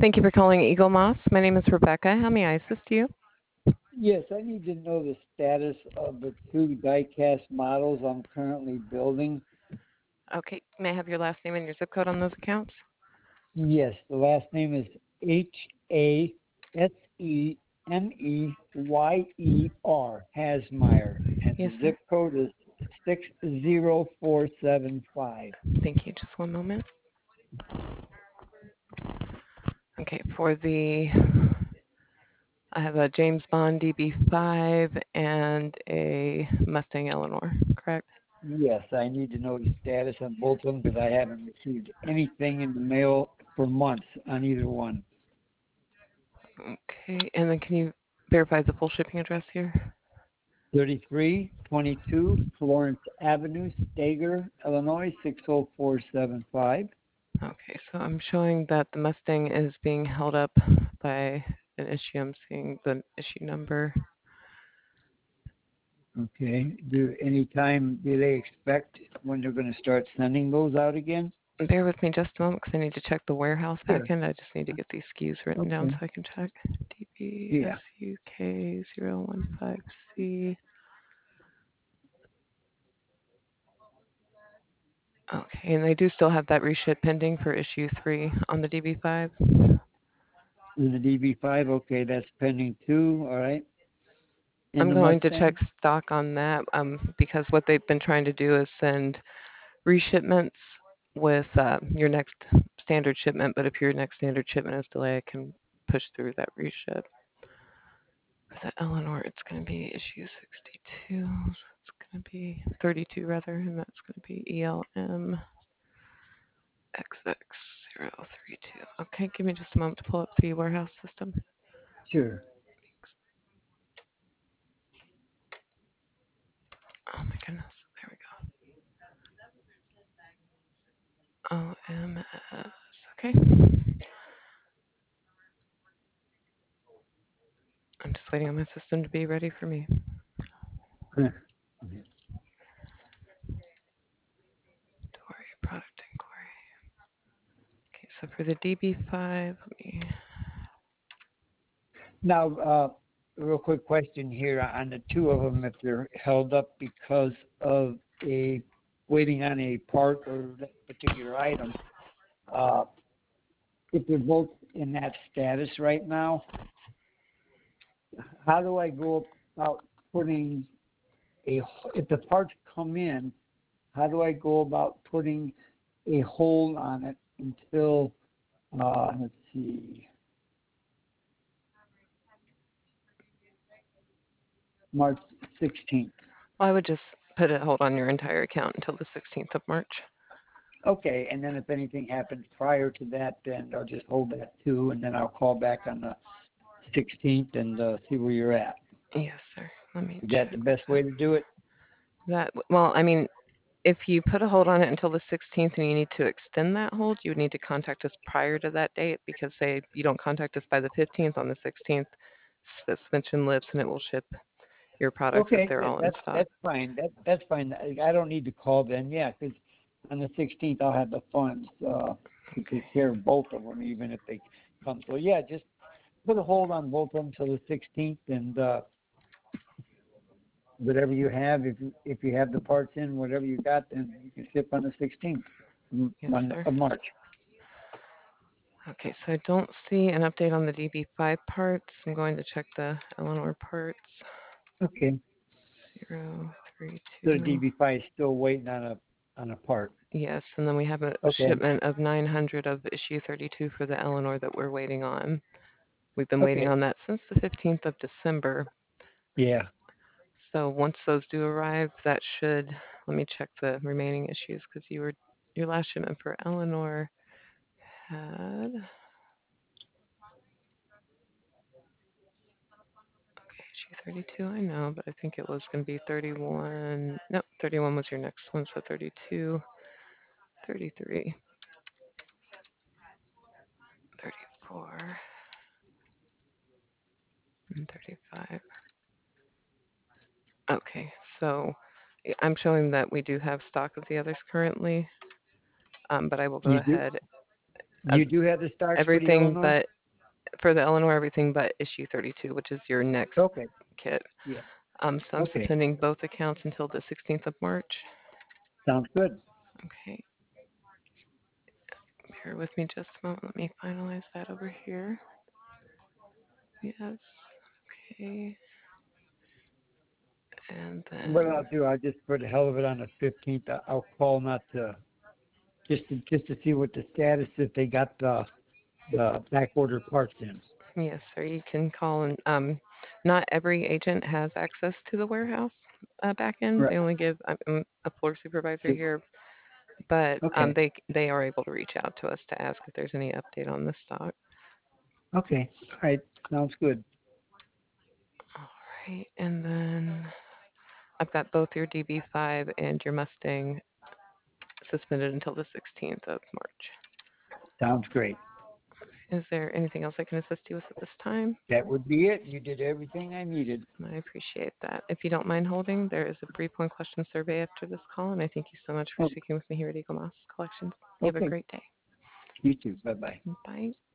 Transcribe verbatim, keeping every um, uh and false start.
Thank you for calling Eagle Moss. My name is Rebecca. How may I assist you? Yes, I need to know the status of the two die-cast models I'm currently building. Okay, may I have your last name and your zip code on those accounts? Yes, the last name is H A S E M E Y E R, Hasmeyer, and Yes, the sir. zip code is six zero four seven five. Thank you. Just one moment. Okay, for the, I have a James Bond D B five and a Mustang Eleanor, correct? Yes, I need to know the status on both of them because I haven't received anything in the mail for months on either one. Okay, and then can you verify the full shipping address here? thirty-three twenty-two Florence Avenue, Stager, Illinois, six zero four seven five. Okay, so I'm showing that the Mustang is being held up by an issue. I'm seeing the issue number. Okay. Do any time do they expect when they're going to start sending those out again? Bear with me just a moment because I need to check the warehouse Sure. backend. I just need to get these S K Us written down Okay. so I can check. D B S Yeah. U K zero one five C. Okay, and they do still have that reship pending for issue three on the D B five. And the D B five, okay, that's pending too. All right. And I'm the going to check Mustang? stock on that um, because what they've been trying to do is send reshipments with uh, your next standard shipment, but if your next standard shipment is delayed, I can push through that reship. For the Eleanor, it's going to be issue sixty-two. So it's going to be thirty-two rather, and that's going to be E L M X X zero three two. Okay, give me just a moment to pull up the warehouse system. Sure. Oh my goodness, there we go. O M S. Okay. I'm just waiting on my system to be ready for me. Dory, product inquiry. Okay, so for the D B five, let me. Now, uh, real quick question here on the two of them, if they're held up because of a waiting on a part or that particular item, uh, if they're both in that status right now, how do I go about putting a, if the parts come in, how do I go about putting a hold on it until, uh, let's see, March sixteenth? Well, I would just put a hold on your entire account until the sixteenth of March. Okay, and then if anything happens prior to that, then I'll just hold that too, and then I'll call back on the sixteenth and uh, see where you're at. Yes, sir. Let me Is check that the best way to do it? that. Well, I mean, if you put a hold on it until the sixteenth and you need to extend that hold, you would need to contact us prior to that date because say you don't contact us by the fifteenth, on the sixteenth, suspension lifts and it will ship your products if Okay, they're that, all in that's stock. that's fine. That that's fine. I, I don't need to call then. Yeah, because on the sixteenth I'll have the funds uh, to Okay. take care of both of them, even if they come. So yeah, just put a hold on both of them till the sixteenth, and uh, whatever you have, if you if you have the parts in, whatever you got, then you can ship on the sixteenth Yes, sir. of March. Okay, so I don't see an update on the D B five parts. I'm going to check the Eleanor parts. Okay. Zero, three, So the two. D B five is still waiting on a on a part. Yes, and then we have a Okay. shipment of nine hundred of issue thirty-two for the Eleanor that we're waiting on. We've been waiting Okay. on that since the fifteenth of December. Yeah. So once those do arrive, that should, let me check the remaining issues because you were, your last shipment for Eleanor had, okay, issue thirty-two, I know, but I think it was going to be thirty-one. No, thirty-one was your next one, so thirty-two, thirty-three, thirty-four, and thirty-five. Okay, so I'm showing that we do have stock of the others currently, um, but I will go You do? ahead Uh, You do have the stocks for the everything Eleanor? but for the Eleanor, everything but issue thirty-two, which is your next Okay. kit. Yeah. Um, so I'm Okay. suspending both accounts until the sixteenth of March. Sounds good. Okay, bear with me just a moment. Let me finalize that over here. Yes. Okay. And What then, I'll do, I'll just for the hell of it on the fifteenth, I- I'll call not to just to, just to see what the status if they got the the back order parts in. yes, sir, you can call and, um, not every agent has access to the warehouse uh, back end. Right. They only give, I'm I'm a floor supervisor So- here, but um, Okay. they they are able to reach out to us to ask if there's any update on the stock. Okay. All right. Sounds good. All right, and then I've got both your D B five and your Mustang suspended until the sixteenth of March. Sounds great. Is there anything else I can assist you with at this time? That would be it. You did everything I needed. I appreciate that. If you don't mind holding, there is a brief one question survey after this call, and I thank you so much for Oh, speaking with me here at Eagle Moss Collections. You have a okay. great day. You too. Bye bye. Bye.